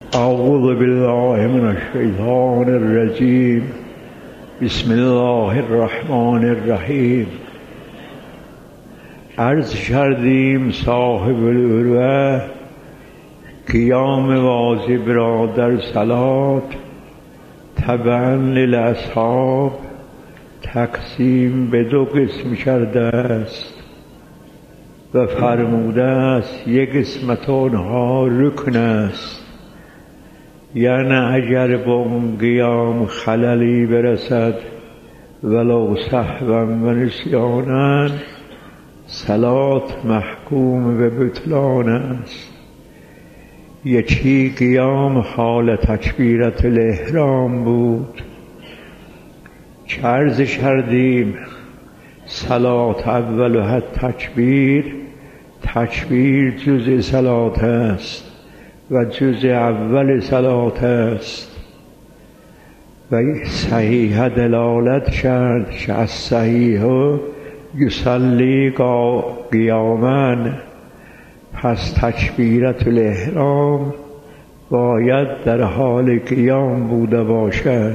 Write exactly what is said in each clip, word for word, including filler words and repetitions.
اعوذ بالله من الشیطان الرجیم. بسم الله الرحمن الرحیم. عرض کردیم صاحب العروة قیام واجب را در صلات تبعا للاصحاب تقسیم به دو قسم کرده است و فرموده است یک قسمت آنها رکن است، یعنی اگر با اون قیام خللی برسد ولو سهوا و نسیانا صلات محکوم به بطلان است. یکی قیام حال تکبیرت الاحرام بود که عرض کردیم صلات اولها تکبیر، تکبیر جزء صلات است و جزء اول صلات است و صحیح دلالت کرد که از صحیح یصلی قیاما، پس تکبیرت الاحرام باید در حال قیام بوده باشد.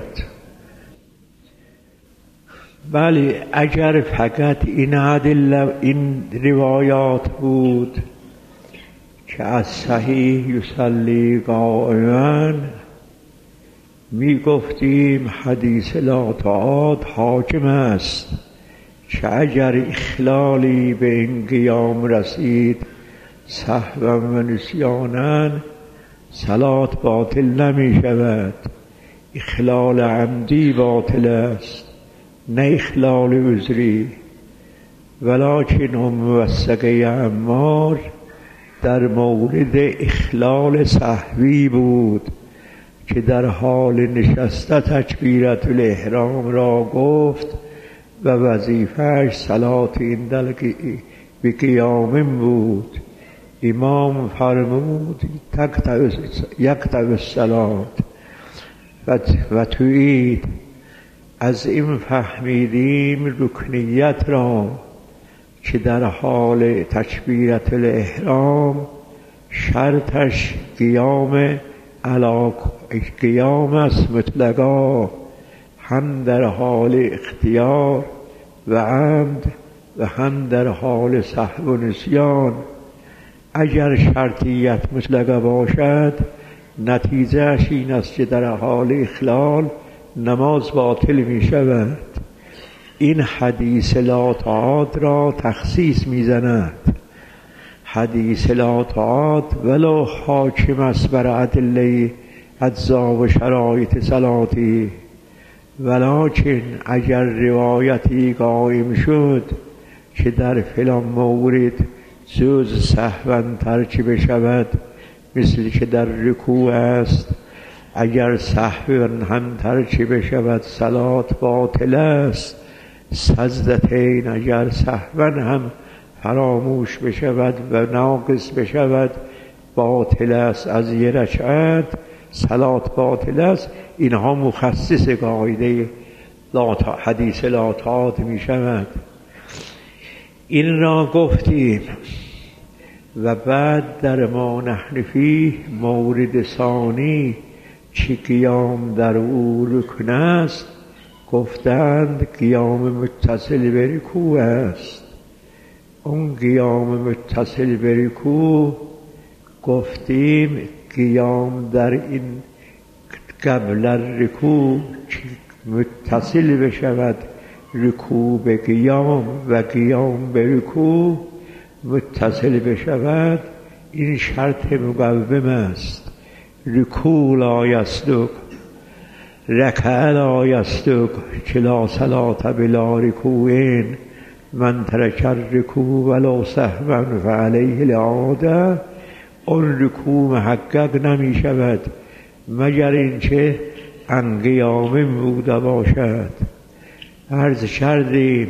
بله اگر فقط این عدل این روایات بود که از صحیح یصلی قائما، می گفتیم حدیث لا تعاد حاکم است که اگر اخلالی به این قیام رسید سهوا و نسیانا صلات باطل نمی شود. اخلال عمدی باطل است نه اخلال عذری. ولکن موثقه عمار در مورد اخلال سهوی بود که در حال نشسته تکبیرت الاحرام را گفت و وظیفه‌اش صلات این به قیام بود. امام فرمود یقطع الصلات و تویید. از این فهمیدیم رکنیت را که در حال تکبیرت الاحرام شرطش قیام علاق قیام است مطلقا، هم در حال اختیار و عمد و هم در حال سهو و نسیان. اگر شرطیت مطلقه باشد نتیجهش این است که در حال اخلال نماز باطل می شود. این حدیث لا تعاد را تخصیص می زند. حدیث لا تعاد ولو حاکم است بر ادله اجزا و شرایط صلاتی، ولکن اگر روایتی قائم شد که در فلان مورد جز سهوا ترک بشود، مثل که در رکوع است، اگر سهوا هم ترک بشود صلات باطل است. سجدتین اگر سهوا هم فراموش بشود و ناقص بشود باطل است. از یه رکعت صلات باطل است. اینها مخصص قاعده حدیث لا تعاد می شود. این را گفتیم و بعد در ما نحن فیه مورد ثانی چه قیام در او رکن است گفتند قیام متصل به رکوع است. اون قیام متصل به رکوع گفتیم قیام در این قبل رکوع متصل بشود رکوع به قیام و قیام به رکوع متصل بشود، این شرط مقوم است. رکوع لا یصدق، رکعه لا یصدق، که لا صلاة بلا رکوع، من ترک الرکوع ولو سهوا فعلیه الاعاده. اون رکوع محقق نمی شود مگر اینکه عن قیام بوده باشد. عرض کردیم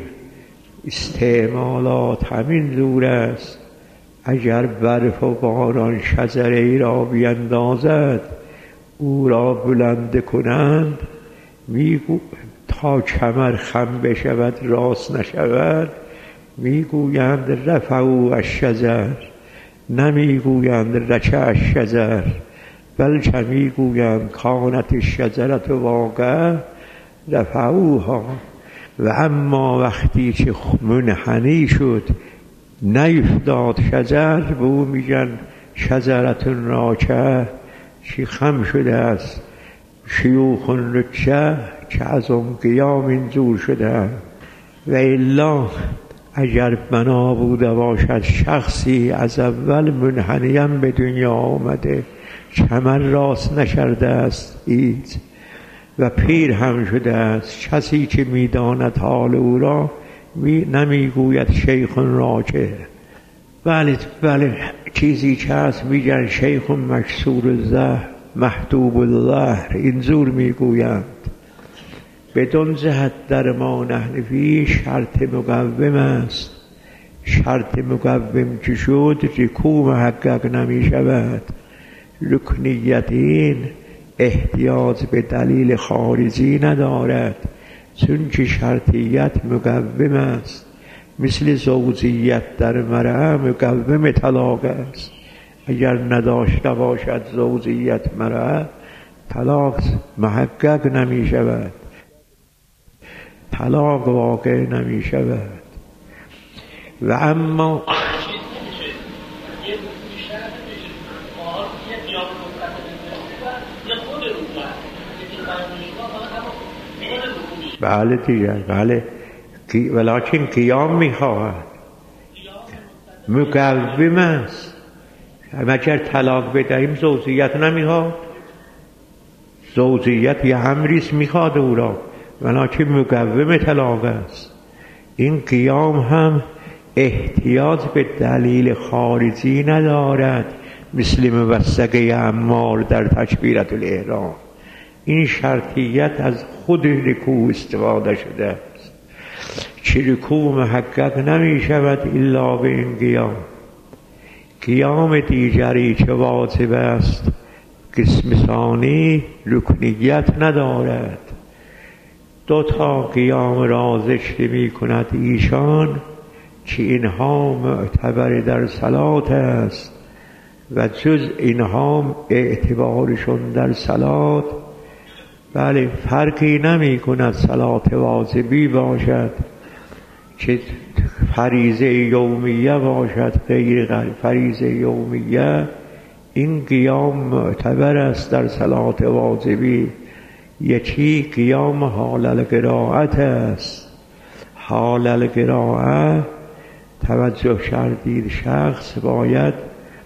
استعمالات همین دور است. اگر برف و باران شجره ای را بیندازد او را بلند کنند میگو تا کمر خم بشود راست نشود، میگویند رفعوا الشجر، نمیگویند رکع الشجر. بلکه میگویند کانت الشجرة واقع رفعوها، و اما وقتی که منحنی شد نیفتاد شجر، به او میگن شجرة راکعه، چی خم شده است. شیوخ رکعه که از اون قیام اینجور شده. و الا اگر بنا بوده باشد شخصی از اول منحنیم به دنیا آمده، کمر راست نکرده است هیچ و پیر هم شده است، کسی که میداند حال او را می نمیگوید شیخ راکع. بله بله چیزی که هست میگن شیخ مکسور الظهر محدوب الظهر، اینجور میگویند. بدون جهت در ما نحنفی شرط مقوم است. شرط مقوم که شد رکوع محقق نمی شود. رکنیت این احتیاج به دلیل خارجی ندارد، چون که شرطیت مقوم است. مثل زوجیت در مرأة مقوم طلاق است. اگر نداشته باشد زوجیت مرأة، طلاق محقق نمی شود، طلاق واقع نمی شود. و اما بله دیگر بله، ولیکن قیام میخواهد، مقوم است. اگر طلاق بدهیم زوجیت نمیخواد، زوجیت یه امریست میخواد او را، ولیکن مقوم طلاق است. این قیام هم احتیاج به دلیل خارجی ندارد، مثل موثقه عمار در تکبیرة الاحرام. این شرطیت از خود رکوع استفاده شده است، که رکوع محقق نمی شود الا به این قیام. قیام دیگری که واجب است قسم ثانی رکنیت ندارد. دو تا قیام را ذکر می کند ایشان که اینها معتبر در صلات است و جز اینها اعتبارشون در صلات بله فرقی نمی کند. صلات واجبی باشد که فریضه یومیه باشد غیر فریضه یومیه، این قیام معتبر است در صلات واجبی. یکی قیام حال القراءت است. حال القراءه توجه کردید شخص باید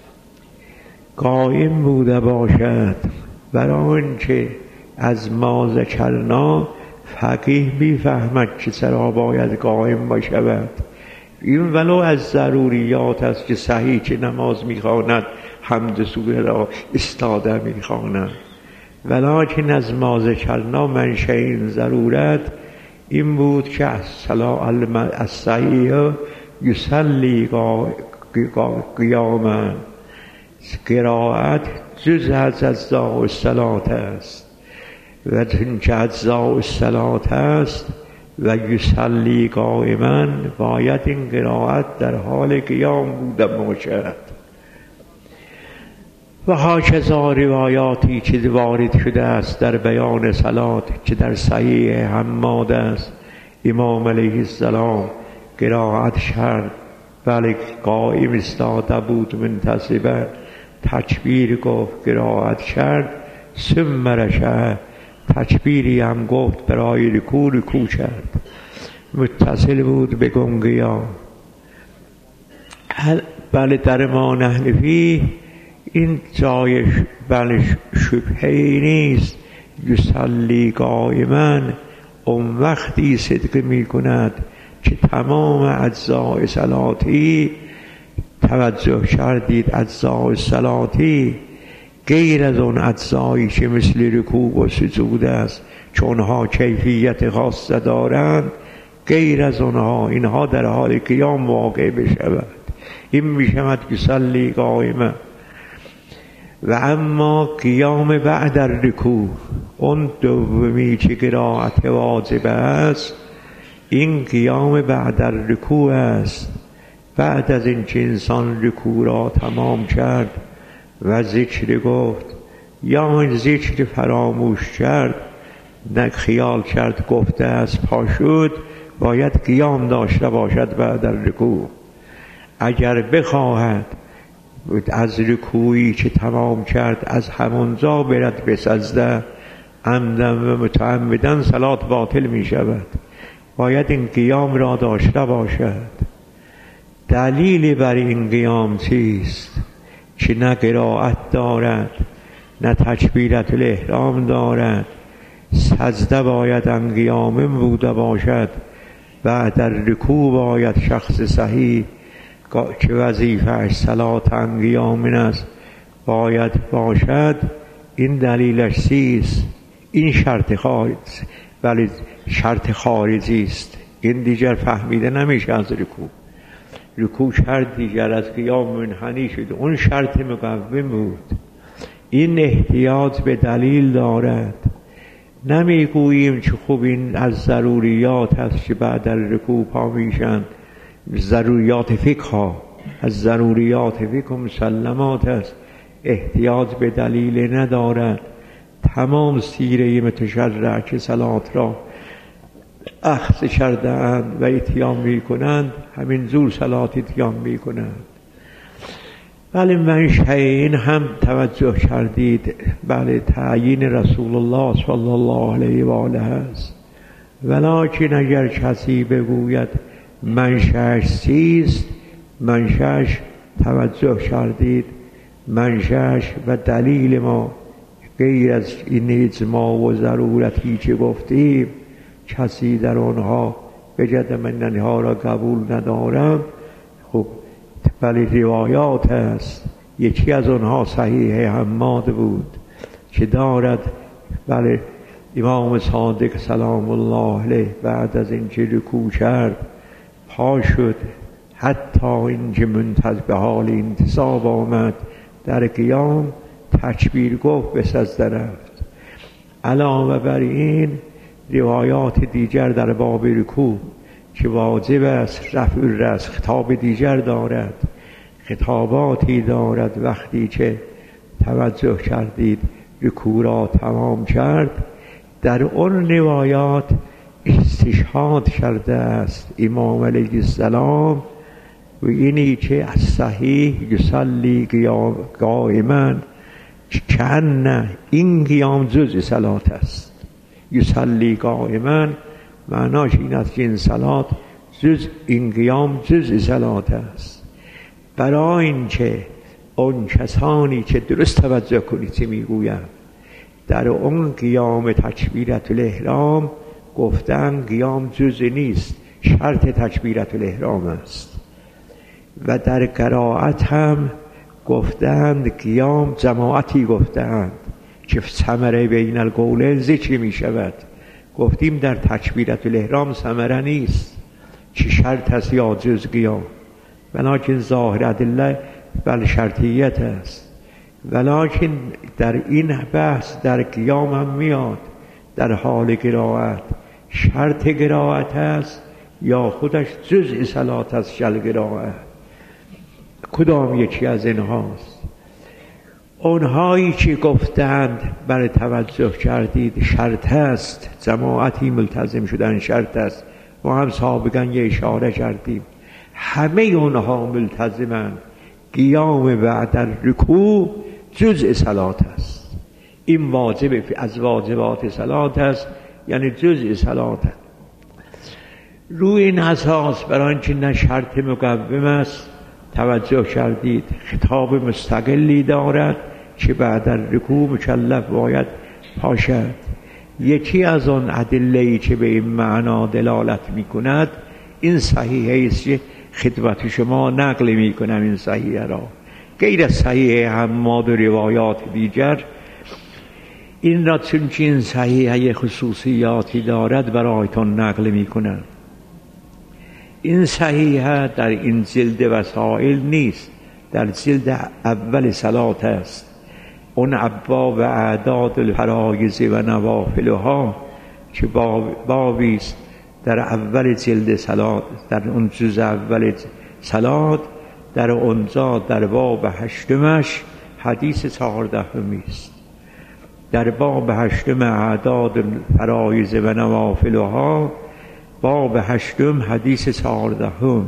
قائم بوده باشد، برای اینکه از ما ذکرنا فقیه میفهمد که چرا باید قائم باشد. این ولو از ضروریات است که صحیح که نماز میخواند حمد سوره را استاده میخواند، ولکن از ما ذکرنا منشأ این ضرورت این بود که از صحیح یصلی قیاما، قرائت جز از اجزاء الصلاة است و چون که اجزاء الصلاة است و یصلی قائما باید این قرائت در حال قیام بوده باشد. و هاکذا روایاتی که وارد شده است در بیان صلات که در صحیح حماد است، امام علیه السلام قرائت کرد، بله قائم استاده بود منتصبا، تکبیر گفت قرائت کرد، ثم رکع، تکبیری هم گفت برای رکوع رکوع کرد، متصل بود به قیام. بله در ما نحنفی این جایش بله شبهی نیست. یصلی قائما اون وقتی صدق می کند که تمام اجزاء صلاتی، توجه کردید اجزاء صلاتی غیر از اون اجزایی که مثل رکوع و سجود است که اونها کیفیت خاصه دارند، غیر از اونها اینها در حال قیام واقع بشود، این می شود یصلی قائما. و اما قیام بعد الرکوع، اون دومی که قرائت واجب است، این قیام بعد الرکوع است. بعد از این که انسان رکوع را تمام کرد و ذکر گفت یا این ذکر فراموش کرد، نه خیال کرد گفته از پا شد، باید قیام داشته باشد بعد در رکوع. اگر بخواهد از رکوعی که تمام کرد از همانجا برد به سجده، عمدن و متعمدن صلات باطل می شود. باید این قیام را داشته باشد. دلیل بر این قیام چیست؟ که نه قرائت دارد، نه تکبیرت الاحرام دارد. سجده باید ان قیام بوده باشد. بعد در رکوع باید شخص صحیح که وظیفه‌اش صلات ان قیام است باید باشد. این دلیلش چیست؟ این شرط خارج، ولی شرط خارجی است. این دیگر فهمیده نمیشه از رکوع. رکوع شرط دیگر، از قیام منحنی شد، اون شرط مقوم بود. این احتیاج به دلیل دارد. نمیگوییم که خوب این از ضروریات هست که بعد در رکوع پا میشن، ضروریات فقه، از ضروریات فقه مسلمات است، احتیاج به دلیل ندارد. تمام سیره متشرع که صلات را اخذ کرده اند و اتیان می کنند، همین زور صلات اتیان می کنند. بله منشأ این هم توجه کردید، بله تعیین رسول الله صلی الله علیه و آله است. ولکن اگر کسی بگوید منشأش چیست، منشأش توجه کردید، منشأش و دلیل ما غیر از این اجماع و ضرورتی که گفتیم، کسی در آنها بجد من اینها را قبول ندارم. خب ولی روایات هست. یکی از آنها صحیح حماد بود که دارد، بله امام صادق سلام الله علیه بعد از اینکه رکوع کرد پا شد، حتی اینکه منتظر به حال انتصاب آمد در قیام تکبیر گفت به سجده رفت. علاوه بر این روایات دیگر در باب رکوع که واجب است رفع الرأس خطاب دیگر دارد، خطاباتی دارد. وقتی که توجه کردید رکوع را تمام کرد، در اون روایات استشهاد کرده است امام علیه السلام و اینی که از صحیح یصلی قائما، کأن این قیام جزء صلات است. یصلی قائما معناش این است که این صلات جز این قیام جزء صلات است. برای اینکه اون کسانی که درست توجه کنید چه میگویم، در اون قیام تکبیرت الاحرام گفتن قیام جزء نیست، شرط تکبیرت الاحرام است. و در قرائت هم گفتند قیام جماعتی گفتند که ثمره بین القولین ذکر می شود. گفتیم در تکبیرت الاحرام ثمره نیست چه شرط است یا جز قیام، ولکن ظاهر ادله بل شرطیت است. ولکن در این بحث در قیام هم میاد در حال قرائت شرط قرائت است یا خودش جزء صلات است شل قرائت، کدام یکی از اینهاست؟ اونهایی که گفتند برای توجه کردید شرط است، جماعتی ملتزم شدن شرط است، ما هم سابقا یه اشاره کردیم همه اونها ملتزمند قیام بعد در رکوع جزء صلات است. این واجب از واجبات صلات است، یعنی جزء صلات است. روی این اساس برای اینکه نه شرط مقوم است توجه کردید خطاب مستقلی دارد که بعد در رکوع مکلف باید پاشد. یکی از آن ادله‌ای که به این معنا دلالت می‌کند این صحیحه است که خدمت شما نقل می‌کنم. این صحیحه را غیر از صحیحه حماد و روایات دیگر، این را چون که این صحیحه خصوصیاتی دارد برایتون نقل می‌کنم. این صحیحه در این جلد وسائل نیست، در جلد اول صلات است. اون ابواب اعداد الفرایض و نوافلها که بابی است در اول جلد صلات، در اون جزء اول صلات، در اونجا در باب هشتمش حدیث چهاردهمی است. در باب هشتم اعداد فرایض و نوافلها، باب هشتم حدیث چهاردهم،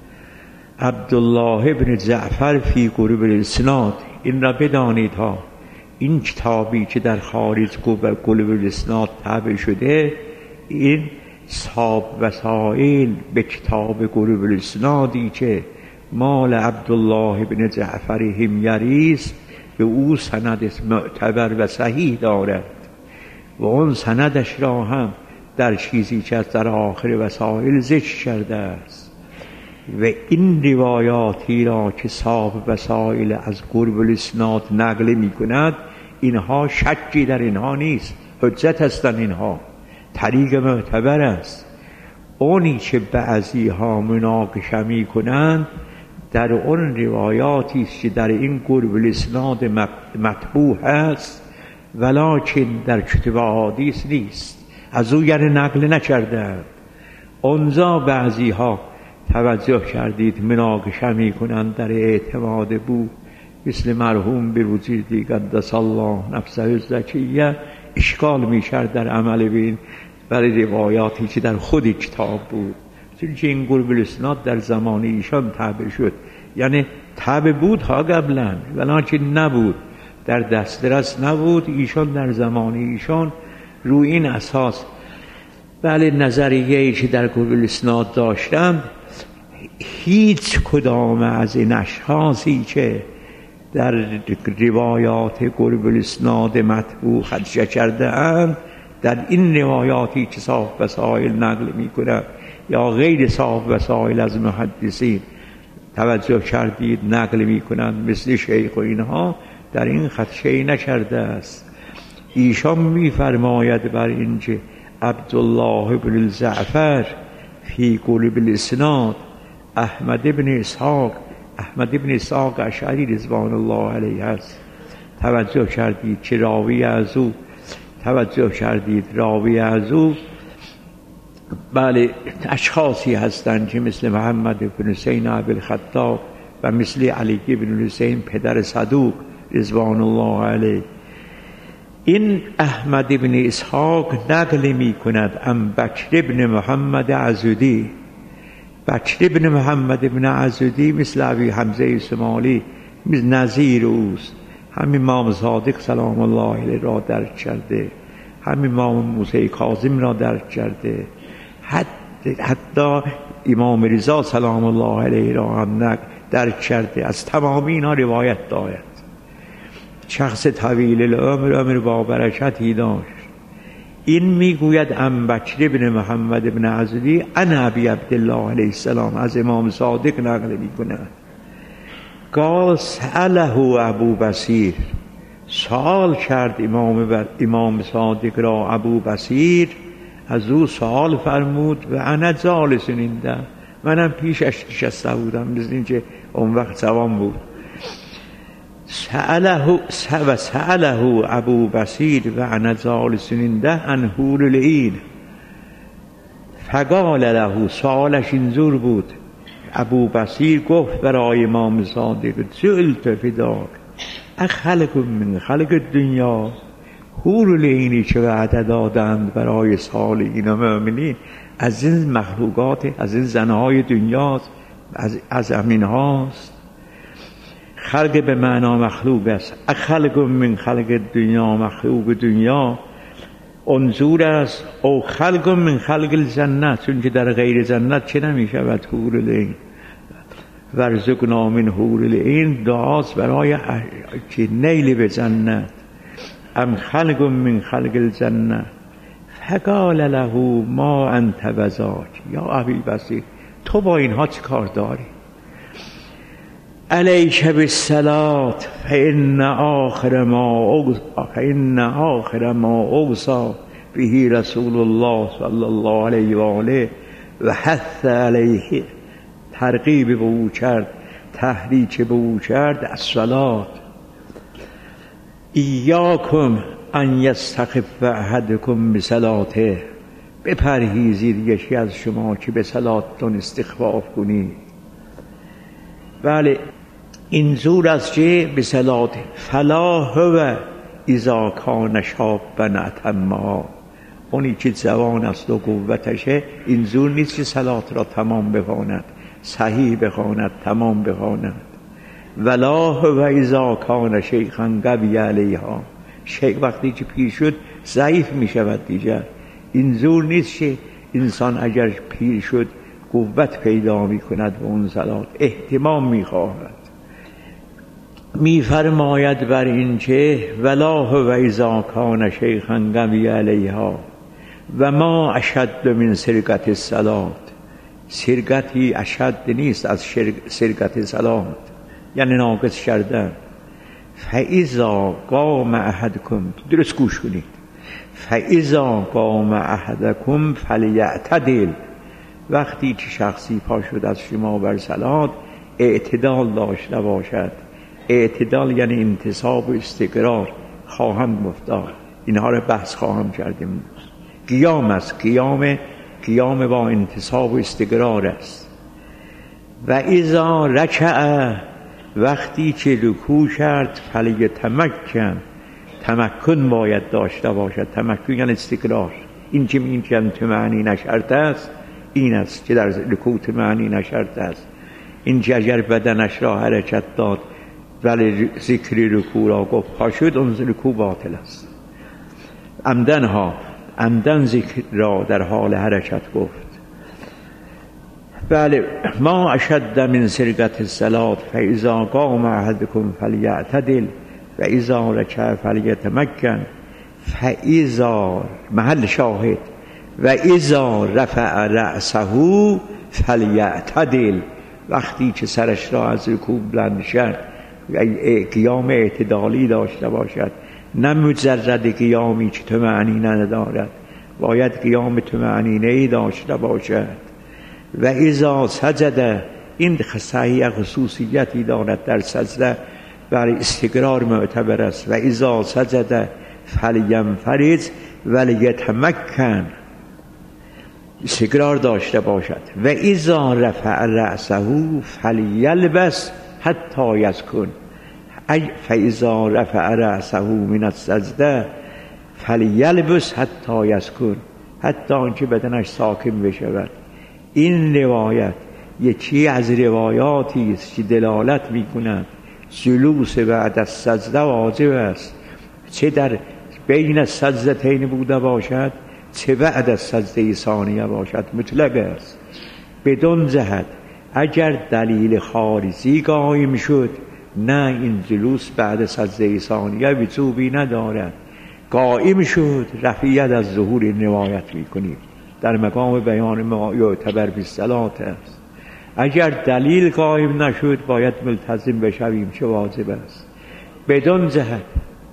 عبدالله ابن جعفر فی قرب الاسناد. این را بدانید ها، این کتابی که در خارج قلب الاسناد طبع شده، این صاب وسائل به کتاب قلب الاسنادی که مال عبدالله ابن جعفر حمیری است، به او سند معتبر و صحیح دارد و اون سندش را هم در چیزی که از در آخر وسائل ذکر کرده است. و این روایاتی را که صاحب وسائل از قرب الاسناد نقل می کند، اینها شکی در اینها نیست، حجت هستند، اینها طریق معتبر است. اونی که بعضی ها مناقشه می کنند در اون روایاتی است که در این قرب الاسناد مطبوع هست، ولکن در کتب احادیث نیست، از او یعنی نقل نکردند. اونجا بعضی ها توجه کردید مناقشه می کنند در اعتماد بو، مثل مرحوم بروجردی قدس الله نفسه الزکیه، اشکال می کرد در عمل بین برای روایاتی که در خود کتاب بود، چون این قرب الاسناد در زمان ایشان طبع شد. یعنی طبع بود ها قبلا، ولکن نبود، در دسترس نبود. ایشان در زمان ایشان روی این اساس بله نظریه‌ای که در قرب الاسناد داشتند، هیچ کدام از این اشخاصی که در روایات قرب الاسناد مطبوع خدشه کرده اند، در این روایاتی که صاحب وسائل نقل می کنند یا غیر صاحب وسائل از محدثین توجه کردید نقل می کنند مثل شیخ و اینها، در این خدشه‌ای نکرده است. ایشان می فرماید بر اینکه عبدالله بن الجعفر فی قلب الاسناد، احمد بن اسحاق، احمد بن اسحاق اشعری رضوان الله علیه است. توجه کردید که راوی از او توجه کردید راوی از او بله اشخاصی هستند که مثل محمد بن حسین ابوالخطاب و مثل علی بن حسین پدر صدوق رضوان الله علیه. این احمد بن اسحاق نقل می کند ام بکر بن محمد عضدی. بکر بن محمد بن عضدی مثل ابی حمزه شمالی مثل نظیر اوست. همین امام صادق سلام الله علیه را درک کرده، همین امام موسی کاظم را درک کرده، حتی, حتی امام رضا سلام الله علیه را هم درک کرده. از تمام اینا روایت دارد. شخص طویل العمر، عمر با برکتی داشت. این میگوید ام بکر بن محمد بن عضدی ان ابی عبدالله علیه السلام، از امام صادق نقل میکند. قال سأله ابو بصیر، سوال کرد امام بر امام صادق را ابو بصیر، از او سوال فرمود و انا جالس عنده، منم پیشش نشسته بودم، مثل اینکه اون وقت جوان بود. سأله و سأله ابو بصیر و انا جالس عنده عن حور العین، فقال له، سوالش اینجور بود، ابو بصیر گفت برای امام صادق جئلت فداک اخلق من خلق دنیا، حور العینی که وعده دادند برای صالحین و مؤمنین از این مخلوقات، از این زنهای دنیاست، از, از امین هاست. خلق به معنا مخلوق است. اخلق من خلق دنیا، مخلوق دنیا انظور است، او خلق من خلق الجنت، چون که در غیر جنت چه نمی شود حور العین. ورزقنا من حور العین دعاست برای که نیل به جنت. ام خلق من خلق الجنه، فقال له ما انت بذاک، یا ابی بصیر تو با اینها چه کار داری؟ علیک بالصلاة فإن آخر ما فإن آخر ما اوصى به رسول الله صلی الله علیه و آله و حث علیه، ترغیب به او کرد، تحریک به او کرد، الصلاة. ایاکم ان یستخف احدکم بصلاته، بپرهیزید یکی از شما که به صلاتتون استخفاف کنید. بله اینجور است که به صلات فلا هو اذا کان شابا اتما، اونی که جوان است و قوتشه این زور نیست که صلات را تمام بخواند، صحیح بخواند، تمام بخواند. ولا هو اذا کان شیخا قوی علیها، شیخ وقتی که پیر شد ضعیف می شود دیگر. این زور نیست که انسان اگر پیر شد قوت پیدا می کند به اون صلات، اهتمام می خواهد. می فرماید بر این که ولا هو اذا کان شیخا قوی علیها و ما اشد من سرقت الصلات، سرقتی اشد نیست از سرقت صلات، یعنی ناقص کردن. فاذا قام احدکم، درست گوش کنید، فاذا قام احدکم فلیعتدل، وقتی که شخصی پا شد از شما بر صلات اعتدال داشته باشد. اعتدال یعنی انتصاب و استقرار. خواهم گفتار اینها را بحث خواهم کردیم. قیام است، قیام قیام با انتصاب و استقرار است. و اذا رکع، وقتی که رکوع کرد فلیتمکن، تمکن باید داشته باشد. تمکن یعنی استقرار. این که میگن طمأنینه نشرط است، این است که در رکوع طمأنینه نشرط است. این که اگر بدنش را حرکت داد ولی ذکر رکوع را گفت پا شد، اون رکوع باطل است. عمدن ها عمدن ذکر را در حال حرکت گفت. بله، ما اشد من سرقت الصلات فاذا قام احدکم فلیعتدل و اذا رکع فلیتمکن فاذا، محل شاهد، و اذا رفع رأسه فلیعتدل، وقتی که سرش را از رکوع بلند کرد قیام اعتدالی داشته باشد، نه مجرد قیامی که طمأنینه ندارد، باید قیام طمأنینه‌ای داشته باشد. و اذا سجد، این صحیح خصوصیتی دارد در سجده، برای استقرار معتبر است. و اذا سجد فلینفرج ولیتمکن، استقرار داشته باشد. و اذا رفع رأسه فلیلبس حتی یسکن، فاذا رفع رأسه من السجده فلیلبس حتی یسکن، حتی آنکه بدنش ساکن بشود. این روایت یکی از روایاتی است که دلالت می‌کند جلوس بعد از سجده واجب است، چه در بین سجدتین بوده باشد چه بعد از سجده ثانیه باشد، مطلق است. بدون جهت اگر دلیل خارجی قائم شد، نه این جلوس بعد سجده ثانیه وجوبی ندارد. قائم شد رفعیت از ظهور روایت می‌کنید، در مقام بیان ما یعتبر بالصلات است. اگر دلیل قائم نشد باید ملتزم بشویم چه واجب است. بدون جهت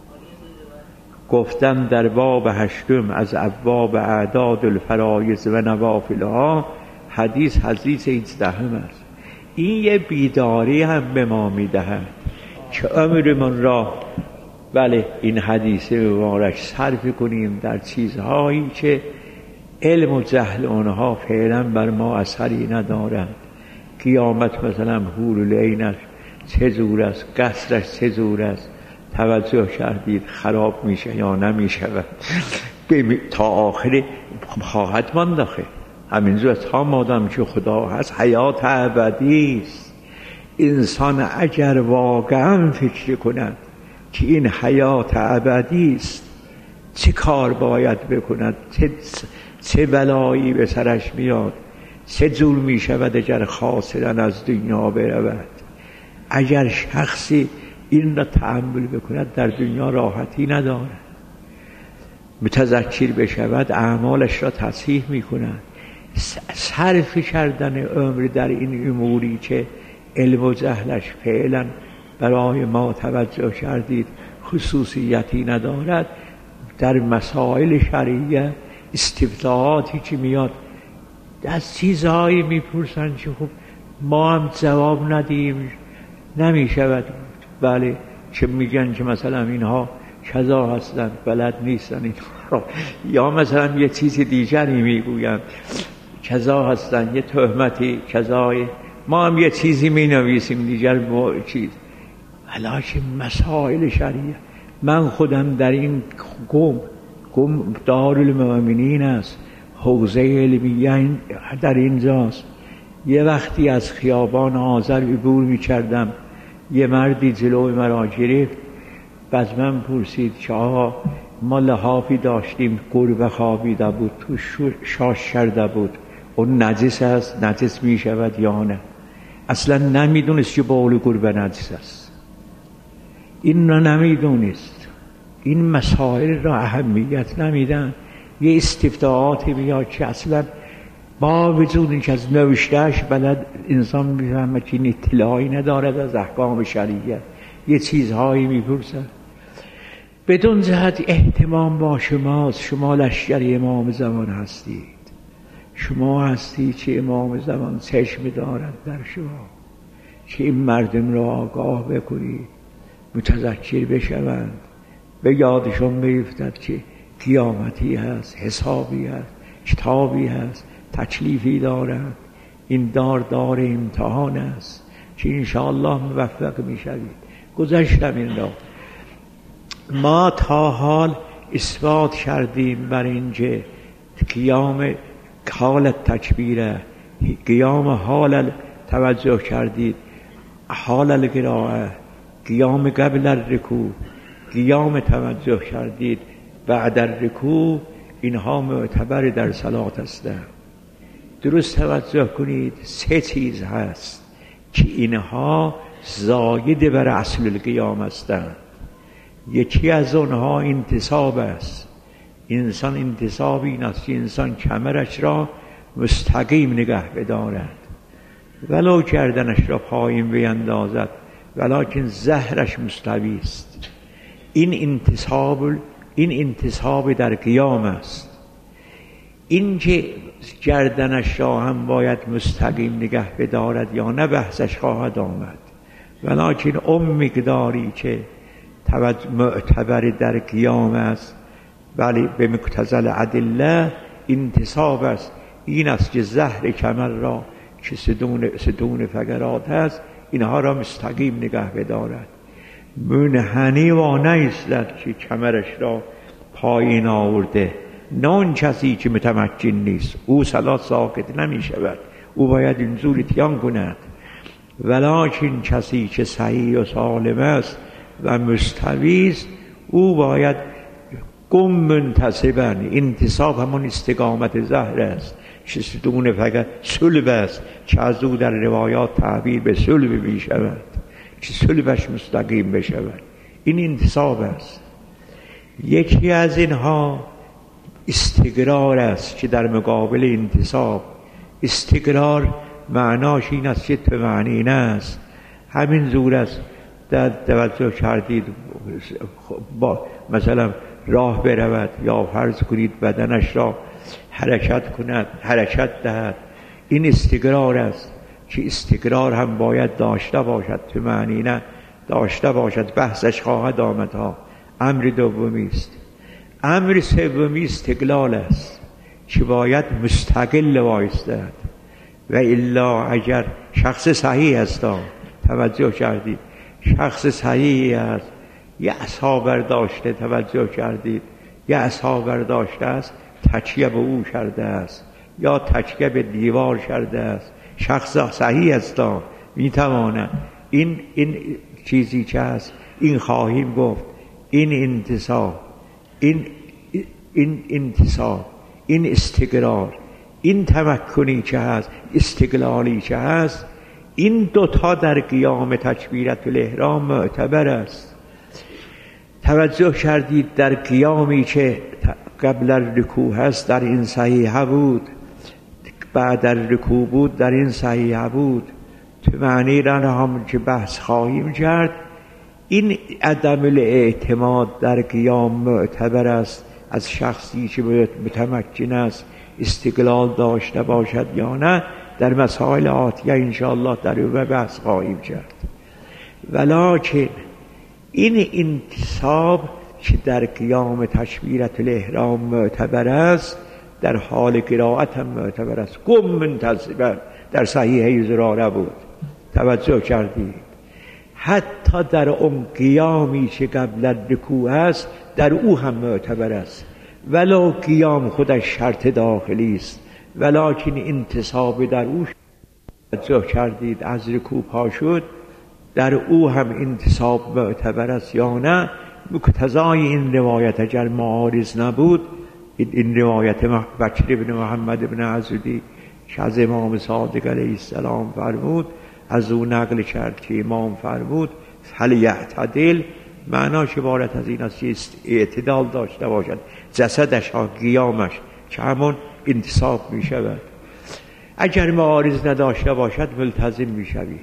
گفتن در باب هشتم از ابواب اعداد الفرایض و نوافلها، حدیث حدیث هجدهم است. این یه بیداری هم به ما میدهد که عمرمان را بله این حدیث مبارک صرف کنیم در چیزهایی که علم و جهل آنها فعلا بر ما اثری ندارند. قیامت مثلا حور العینش چه زور است، قصرش چه زور است، توجه کردید خراب میشه یا نمیشود تا آخر خواهد ماند. آخه همینجور تا مادام که خدا هست حیات ابدی است. انسان اگر واقعا فکر کند که این حیات ابدی است، چه کار باید بکند، چه چه بلایی به سرش میاد، چه جور می شود اگر خاسرا از دنیا برود. اگر شخصی این را تحمل بکند در دنیا راحتی ندارد، متذکر بشود اعمالش را تصحیح می کند. صرف کردن عمر در این اموری که علم و جهلش فعلا برای ما توجه کردید خصوصیتی ندارد، در مسائل شرعیه استفتاحاتی که میاد از چیزهایی میپرسن که خب ما هم جواب ندیم نمیشود. بله چه میگن که مثلا اینها کذا هستند بلد نیستن اینها، یا مثلا یه چیز دیگری میگوین کذا هستند، یه تهمتی کذای، ما هم یه چیزی مینویسیم دیگر با چیز. علاوه مسائل شرعیه من خودم در این گم گم دارالمؤمنین است، حوزه علمیه در اینجاست. یه وقتی از خیابان آذر عبور می‌کردم، یه مردی جلوی مرا گرفت، بعد من پرسید که آقا ما لحافی داشتیم، گربه خوابیده بود تو شاش کرده بود، اون نجس است، نجس می شود یا نه؟ اصلا نمیدونست که بول گربه نجس است، این را نمیدونست. این مسائل را اهمیت نمیدن. یه استفتاعاتی میاد که اصلا با وجود اینکه از نوشتهش بلد انسان میفهمه که این اطلاعی ندارد از احکام شریعت، یه چیزهایی میپرسد. بدون جهت اهتمام با شماست. شما لشکر امام زمان هستید، شما هستید که امام زمان چشم دارد در شما، که این مردم را آگاه بکنید، متذکر بشوند، به یادشون بیفتد که قیامتی هست، حسابی هست، کتابی هست، تکلیفی دارد. این دار دار امتحان است که انشاءالله موفق می شوید. گذشتم این را. ما تا حال اثبات کردیم بر اینکه قیام حال تکبیره، قیام حال توجه کردید، حال القراءه، قیام قبل الرکوع، قیام توجه کردید بعد الرکوع، اینها معتبر در صلات هستند. درست توجه کنید، سه چیز هست که اینها زاید بر اصل القیام هستند. یکی از آنها انتصاب است. انسان انتصاب این است که انسان کمرش را مستقیم نگه بدارد، ولو گردنش را پایین بیندازد ولکن ظهرش مستوی است. این انتصاب این انتصاب در قیام است. این که گردنش را هم باید مستقیم نگه بدارد یا نه بحثش خواهد آمد، ولکن اون مقداری که معتبر در قیام است ولی به مقتضی الادله انتصاب است. این است که ظهر کمر را که سدون, سدون فقرات هست اینها را مستقیم نگه بدارد. منحنی و نیستد که کمرش را پایین آورده، نه اون کسی که متمکن نیست، او صلات ساقط نمی شود، او باید اینجور اتیان کند. ولکن کسی که صحیح و سالم است و مستوی است، او باید قم منتصبا. انتصاب همون استقامت ظهر است که ستون فقط صلب است که از او در روایات تعبیر به صلب می شود، که صلبش مستقیم بشود. این انتصاب است. یکی از اینها استقرار است که در مقابل انتصاب، استقرار معناش این است که طمأنینه است. همین زور است در توجه کردید با مثلا راه برود یا فرض کنید بدنش را حرکت کند، حرکت دهد، این استقرار است که استقرار هم باید داشته باشد، طمأنینه داشته باشد. بحثش خواهد آمد ها. امر دومی است. امر سومی استقلال است که باید مستقل وایستد، و الا اگر شخص صحیح است، توجه کردید، شخص صحیحی است، یه عصا برداشته، توجه کردید، یه عصا برداشته است، تکیه به او کرده است یا تکیه به دیوار کرده است، شخص صحیح است، میتواند این این چیزی که هست، این خواهیم گفت، این انتصاب، این این انتصاب، این استقرار، این تمکنی که هست، استقلالی که هست، این دوتا در قیام تکبیرت الاحرام معتبر است. توجه کردید در قیامی که قبل الرکوع هست در این صحیحه بود، بعد الرکوع بود در این صحیحه بود، طمأنینه را هم که بحث خواهیم کرد. این عدم الاعتماد در قیام معتبر است از شخصی که متمکن است، استقلال داشته باشد یا نه، در مسائل آتیه انشاءالله در او بحث خواهیم کرد. ولکن این انتصاب که در قیام تکبیرت الاحرام معتبر است، در حال قرائت هم معتبر است. قم منتصبا در صحیحه زراره بود، توجه کردید. حتی در اون قیامی که قبل رکوع است در او هم معتبر است، ولو قیام خودش شرط داخلی است، ولکن انتصاب در او توجه کردید از رکوع پا شد، در او هم انتصاب معتبر است یا نه. مقتضای این روایت اگر معارض نبود، این روایت بکر ابن محمد ابن عضدی که از امام صادق علیه السلام فرمود، از او نقل کرد که امام فرمود فلیعتدل، معناش عبارت از این است که اعتدال داشته باشد جسدش ها، قیامش، که همون انتصاب می شود. اگر معارض نداشته باشد ملتزم می شوی،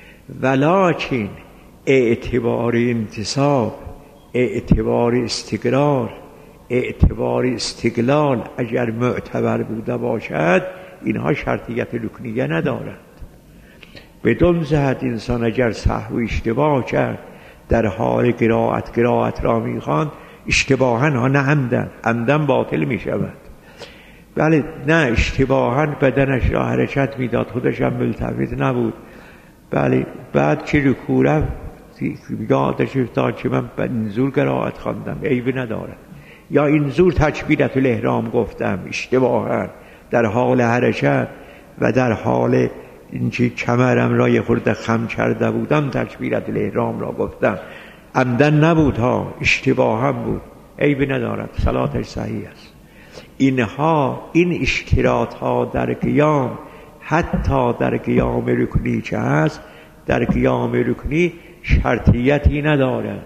ولکن اعتبار انتصاب، اعتبار استقرار، اعتبار استقلال اگر معتبر بوده باشد، اینها شرطیت رکنیه ندارد. بدون جهت انسان اگر سهو اشتباه کرد در حال قرائت قرائت را میخواند، اشتباهاً ها نه عمدن، عمدن باطل می شود. بله نه اشتباهاً بدنش را حرکت میداد، خودش هم ملتفت نبود. بله بعد که رکوع رفت یادش افتاد که من اینجور قرائت خواندم، عیبی ندارد. یا اینجور تکبیرة الاحرام گفتم اشتباهاً در حال حرکت و در حال اینکه کمرم را یه خورده خم کرده بودم تکبیرة الاحرام را گفتم، عمدن نبود ها، اشتباه هم بود، عیبی ندارد، صلاتش صحیح است. اینها این اشتراط ها در قیام، حتی در قیام رکنی که هست، در قیام رکنی شرطیتی ندارد.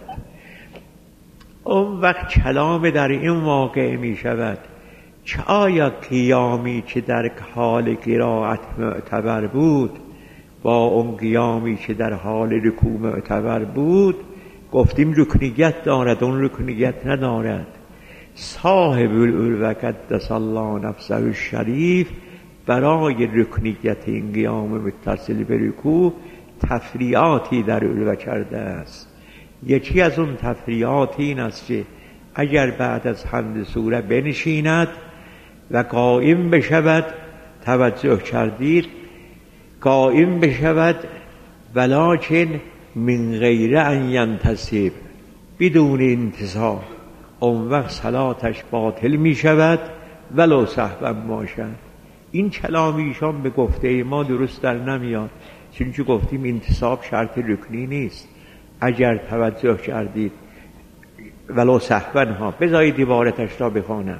اون وقت کلام در این واقع می شود که آیا قیامی که در حال قرائت معتبر بود با اون قیامی که در حال رکوع معتبر بود، گفتیم رکنیت دارد، اون رکنیت ندارد. صاحب العلوه قدس الله نفسه الشریف برای رکنیت این قیام متصل به رکوع تفریعاتی در علوه کرده است. یکی از اون تفریعات این است که اگر بعد از حمد سوره بنشیند و قائم بشود، توجه کردید، قائم بشود ولکن من غیر ان ینتصب، بدون انتصاب، اون وقت صلاتش باطل می شود ولو سهوا باشد. این کلام ایشان به گفته ما درست در نمیاد، چون که گفتیم انتصاب شرط رکنی نیست. اگر توجه کردید ولو سهوا ها، بذارید عبارتش را بخوانم.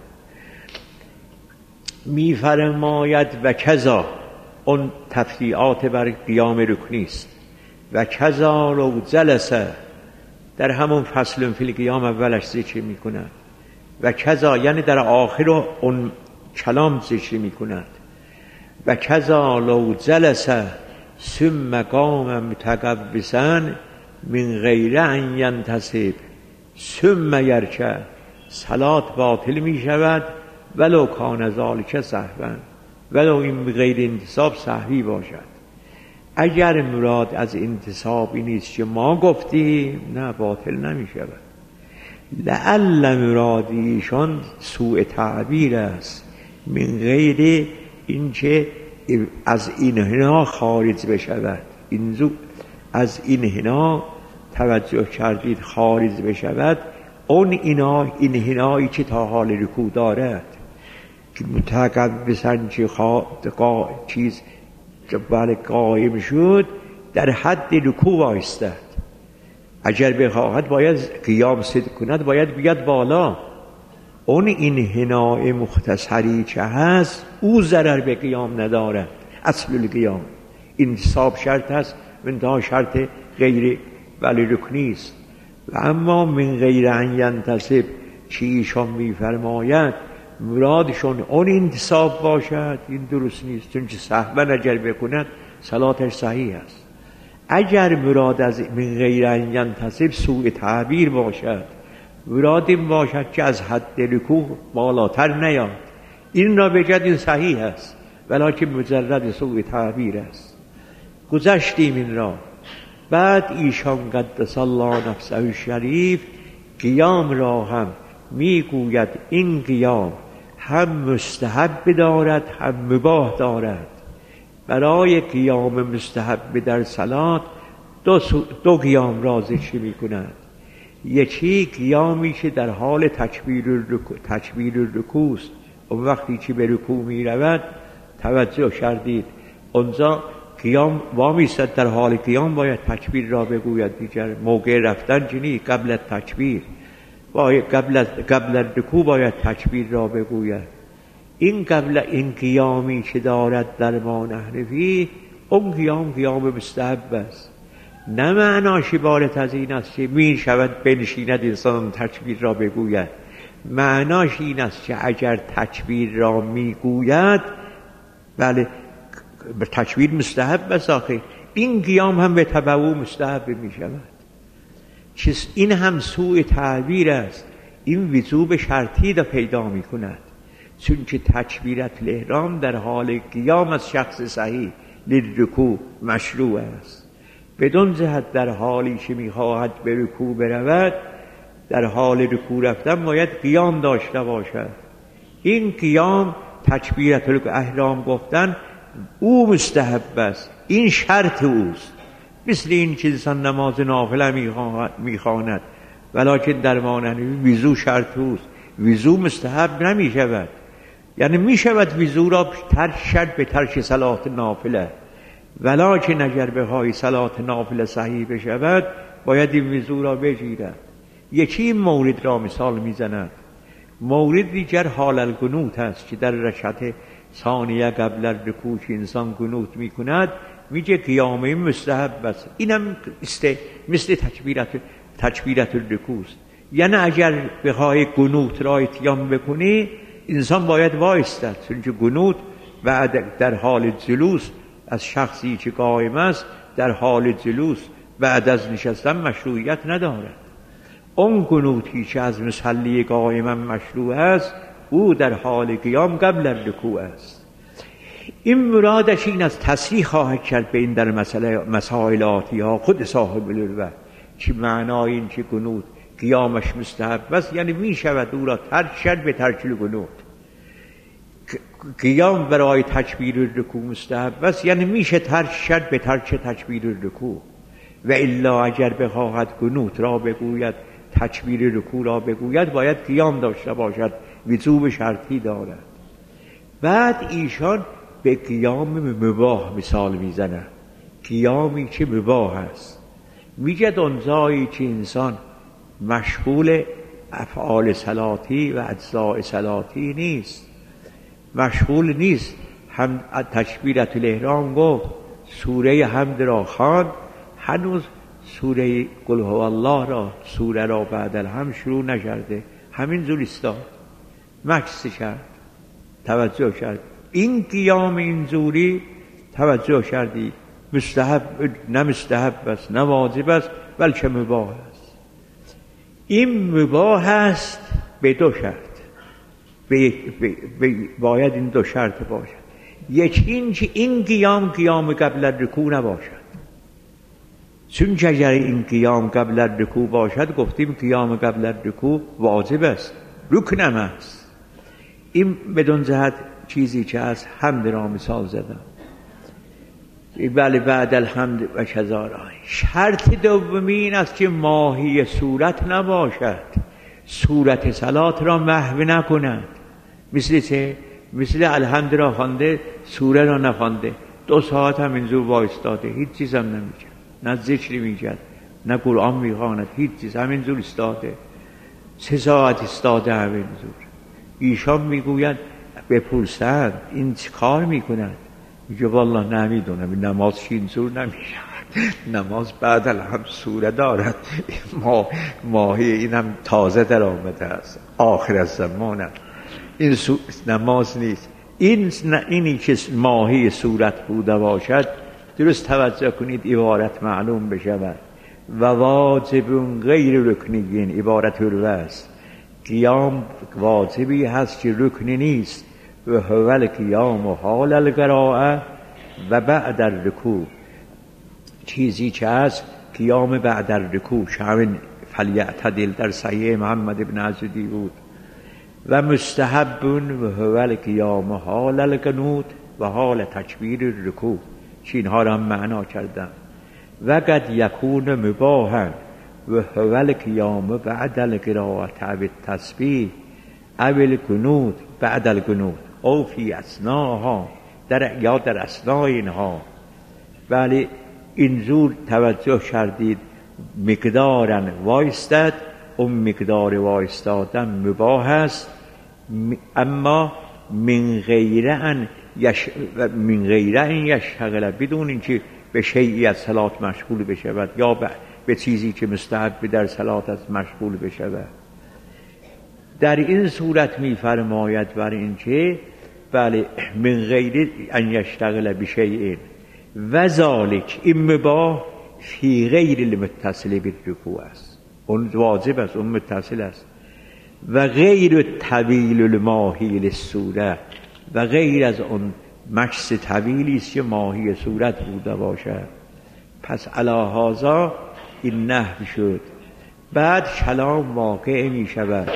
می فرماید و کذا، اون تفریعات بر قیام رکنی است، و کذا لو جلسه، در همون فصل فی القیام اولش ذکر می کند، و کذا یعنی در آخر اون کلام ذکر می کند، و کذا لو جلسه ثم قام متقوسا من غیر ان ینتصب ثم یرکع، صلات باطل می شود ولو کان ذلک سهوا، ولو این بغیر انتصاب سهوی باشد. اگر مراد از انتصاب این نیست که ما گفتیم، نه باطل نمی شود. لعل مرادیشان سوء تعبیر است، من غیر اینکه از این حنا خارج بشود. اینجا از این حنا توجه کردید خارج بشود، اون اینا این حنایی که تا حال رکوع دارد که متقوسن چه قا... چیز بله قائم شد در حد رکوع وایستد. اگر بخواهد باید قیام صدق کند، باید بیاد بالا. اون این حنای مختصری که هست او ضرر به قیام ندارد. اصل القیام انتصاب شرط هست، منتها شرط غیر ولی رکنی است. و اما من غیر ان ینتصب چی ایشان میفرماید مرادشون اون انتصاب باشد، این درست نیست، چون که سهوا اگر بکند صلاتش صحیح است. اگر مراد از من غیر ان ینتصب سوء تعبیر باشد، مراد این باشد که از حد رکوع بالاتر نیاد، این را بگد این صحیح است، ولکن مجرد سوء تعبیر است. گذشتیم این را. بعد ایشان قدس الله نفسه الشریف قیام را هم میگوید این قیام هم مستحب دارد هم مباح دارد. برای قیام مستحب در صلات دو, دو قیام رازشی می کند. یکی قیامی که در حال تکبیر رکو تکبیر رکوست و وقتی که به رکوع می رود توجه کردید اونجا قیام وامیستد، در حال قیام باید تکبیر را بگوید، دیگر موقع رفتن جنی قبل از تکبیر باید قبل از قبل از رکوع باید تکبیر را بگوید. این قبل این قیامی که دارد در ما نحنفی، اون قیام قیام مستحب است. نه معناش عبارت از این است که می شود بنشیند انسان تکبیر را بگوید. معناش این است که اگر تکبیر را می گوید، بله تکبیر مستحب است، آخه این قیام هم به تبع مستحب می شود. چیز این هم سوء تعبیر است. این وجوب شرطی را پیدا می کند، چون که تکبیرت الاحرام در حال قیام از شخص صحیح للرکوع مشروع است. بدون جهت در حالی که میخواهد به رکوع برود، در حال رکوع رفتن باید قیام داشته باشد. این قیام تکبیرت الاحرام گفتن او مستحب است، این شرط اوست. مثل این که انسان نماز نافله میخواند ولکن در مانند وضو شرط اوست، وضو مستحب نمی شود. یعنی می شود وضو را ترک شرط به ترک صلات نافله، ولکن اگر بخواهی صلات نافله صحیح بشود باید این وضو را بگیرد. یکی این مورد را مثال میزند. مورد دیگر حال القنوت است که در رکعت ثانیه قبل از رکوع انسان قنوت میکند، میگه قیام مستحب است. اینم مثل تکبیرت تکبیرت الرکوع است. یعنی اگر بخواهی قنوت را اتیان بکنی، انسان باید وایستد، چون که قنوت بعد در حال جلوس از شخصی که قائم است در حال جلوس بعد از نشستن مشروعیت ندارد. اون قنوتی که از مصلی قائما مشروع است، او در حال قیام قبل از رکوع است. این مرادش این از تصریح خواهد کرد به این در مسئله مسائل آتی ها خود صاحب العلوه که معنای این که قنوت قیامش مستحب است، یعنی می شود او را ترک شد به ترک قنوت. قیام برای تکبیر رکوع مستحب است، یعنی میشه ترک شد به ترک تکبیر رکوع. و الا اگر بخواهد قنوت را بگوید، تکبیر رکوع را بگوید، باید قیام داشته باشد، وجوب شرطی دارد. بعد ایشان به قیام مباح مثال میزنند. قیامی که مباح است، میگه اونجایی که انسان مشغول افعال صلاتی و اجزاء صلاتی نیست، مشغول نیست، هم تکبیرت الاحرام گفت، سوره حمد را خواند، هنوز سوره قل هو الله را سوره را بعد الحمد شروع نکرده، همینجور ایستاد، مکث کرد، توجه کرد. این قیام اینجوری توجه کردی مستحب نه مستحب است نه واجب است، بلکه مباح است. این مباح است به دو شرط، به به باید این دو شرط باشد. یکی این که این قیام قیام قبل از رکوع نباشد، چون که اگر این قیام قبل از رکوع باشد، گفتیم قیام قبل از رکوع واجب است، رکن است. این بدون جهت چیزی که از حمد را مثال زدم، بله بعد الحمد و کذا. شرط دومی این است که ماهی صورت نباشد، صورت صلات را محو نکند. مثل چه؟ مثل الحمد را خوانده سوره را نخوانده، دو ساعت هم اینجور وایستاده، هیچ چیز هم نمیکرد، نه ذکری میکرد نه قرآن میخواند، هیچ چیز، همینجور استاده، سه ساعت استاده همینجور. ایشان میگوید بپرسند این چه کار میکند؟ میگه والله نمیدونم، این نماز اینجور نمیشود، نماز بعد الحمد سوره دارد، ما ماهی اینم تازه در آمده است، آخر از زمان این سو... نماز نیست. این اینی که ماهی صورت بوده باشد، درست توجه کنید عبارت معلوم بشود. و واجب غیر رکنیین، عبارت عروه است، قیام واجبی هست که رکنی نیست. و هول قیام و حال القراءه و بعد الرکوع، چیزی که هست قیام بعد الرکوع، همین فلیعتدل در صحیح محمد ابن عزدی بود. و مستحب و هول قیام و حال القنوت و حال تکبیر الرکوع، که اینها را هم معنا کردم. و قد یکون مباحا و هو القیام بعد القراءة و التسبیح او القنوت بعد القنوت او فی اثناها، در یا در اثنای اینها. ولی اینجور توجه کردید مقدارا وایستد، اون مقدار وایستادن مباح است، اما من غیر ان یش من غیر ان یشتغل، بدون اینکه به شیئی از صلات مشغول بشود یا به چیزی که مستحب در صلات از مشغول بشود. در این صورت می‌فرماید بر اینکه بله من غیر ان یشتغل بشیء و ذالک، این مباح فی غیر المتصل بالرکوع است، اون واجب است، اون متصل است. و غیر طویل الماهی للصورت، و غیر از اون مکث طویلی است که ماهی صورت بوده باشد. پس علی هذا این نحو شد. بعد کلام واقع می شود.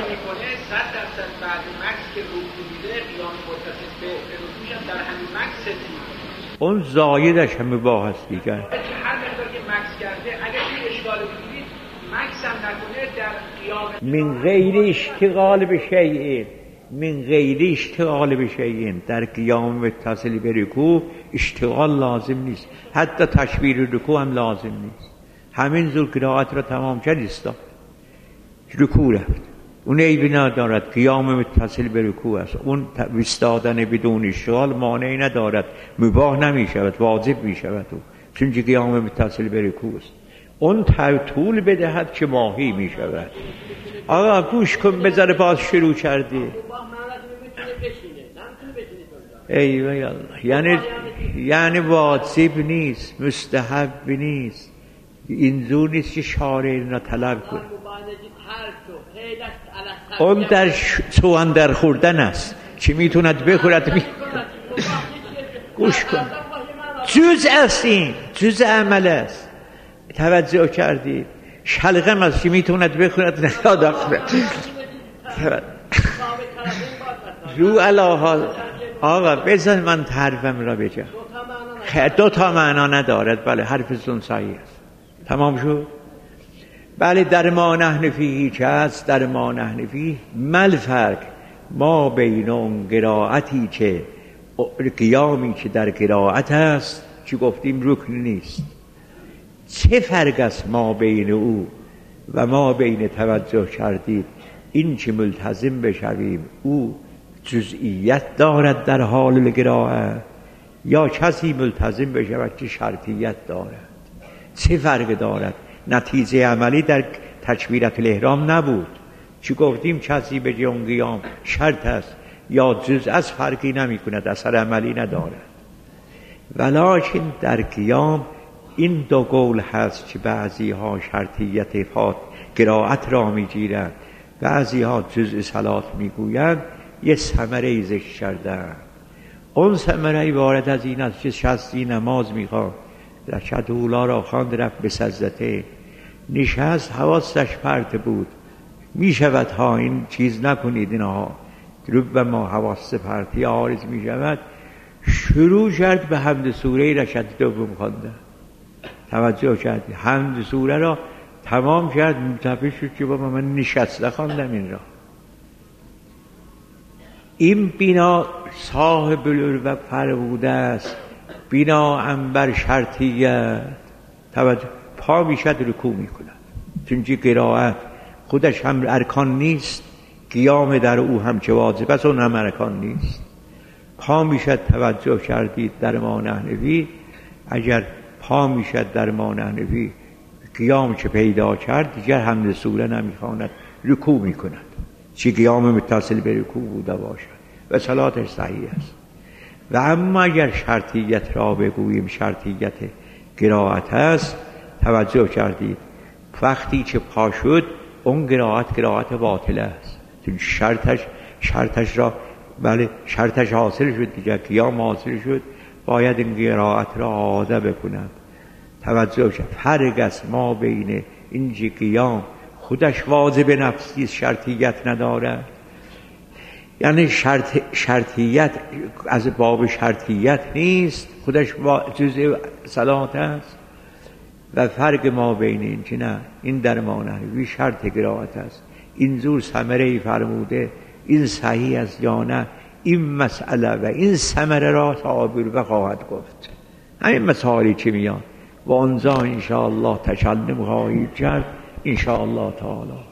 اون زایدش هم مباح است دیگر. هر مقدار که مکث کرده اگر این اشکال بگیرید مکث هم نکنه در قیام من غیر اشتغال به شیء، من غیر اشتغال به شیء، در قیام متصل به رکوع اشتغال لازم نیست، حتی تشویر رکوع هم لازم نیست. همین زور قرائت را تمام کرد ایستاد رکوع رفت، اون عیبی ندارد، قیام متصل به رکوع است. اون ایستادن بدون اشتغال مانعی ندارد، مباح نمی شود، واجب می شود او، چون قیام متصل به رکوع است. اون طول بدهد که ماهی می شود. آقا گوش کن، بذاره باز شروع کردی. ای وای الله، یعنی یعنی واجب نیست، مستحب نیست، اینجور نیست که شارع این را طلب کنه. اون در سوان در خوردن است که میتوند بخورد می... گوش کن، جز است، این جز عمل است. توجه کردید؟ شلغم است که میتوند بخورد نیاد آخرد رو علاها. آقا بذار من حرفم را بگم، دو تا معنا ندارد. بله حرفتون صحیح است، تمام شد. بله در ما نحن فیه چه است؟ در ما نحن فیه مل فرق ما بین اون قرائتی که قیامی که در قرائت است که گفتیم رکن نیست، چه فرق است ما بین او و ما بین توجه کردید این که ملتزم بشویم او جزئیت دارد در حال قرائت، یا کسی ملتزم بشود که شرطیت دارد؟ چه فرق دارد؟ نتیجه عملی در تکبیرت الاحرام نبود چی گفتیم کسی به جون قیام شرط است یا جز از فرقی نمی کند، اثر عملی ندارد. ولکن در قیام این دو قول هست که بعضی ها شرطیت فات قرائت را می گیرند، بعضی ها جزء صلات می گویند. یه ثمره ذکر کردن، اون ثمره وارد از این است که شصتی نماز می خواد، رکعت اولا را خواند رفت به سجدته، نشست حواسش پرت بود. می شود ها این چیز نکنید، اینها رب ما حواس پرتی عارض می شود. شروع کرد به حمد سوره رکعت دوم خواندن. توجه کرد حمد سوره را تمام کرد، منتبه شد که بابا من نشسته خواندم این را. این بنا صاحب العروة فرموده است بنا بر شرطیت. توجه، پا میشد رکوع میکند، چون قرائت خودش هم ارکان نیست، قیام در او هم چه واجب است اون هم ارکان نیست. پا میشد. توجه کردید در ما نحنفی اگر پا میشد در ما نحنفی قیام چه پیدا کرد دیگر حمد سوره نمیخواند، رکوع میکند، چه قیام متصل به رکوع بوده باشد و صلاتش صحیح است. و اما اگر شرطیت را بگوییم شرطیت قرائت است، توجه کردید وقتی که پا شد اون قرائت قرائت باطله است، چون شرطش شرطش را بله شرطش حاصل شد دیگر، قیام حاصل شد، باید این قرائت را عاده بکنند. توجه کرد فرق است ما بین این که قیام خودش واجب نفسی شرطیت ندارد، یعنی شرط شرطیت از باب شرطیت نیست، خودش جزء صلات است، و فرق ما بین این که نه این در ما نهی شرط قرائت است، این زور ثمره ای فرموده، این صحیح است یا نه، این مسئله و این ثمره را تعابیر خواهد گفت. همین مسائلی که میان و آنجا انشاءالله تکلم خواهید کرد انشاءالله تعالی.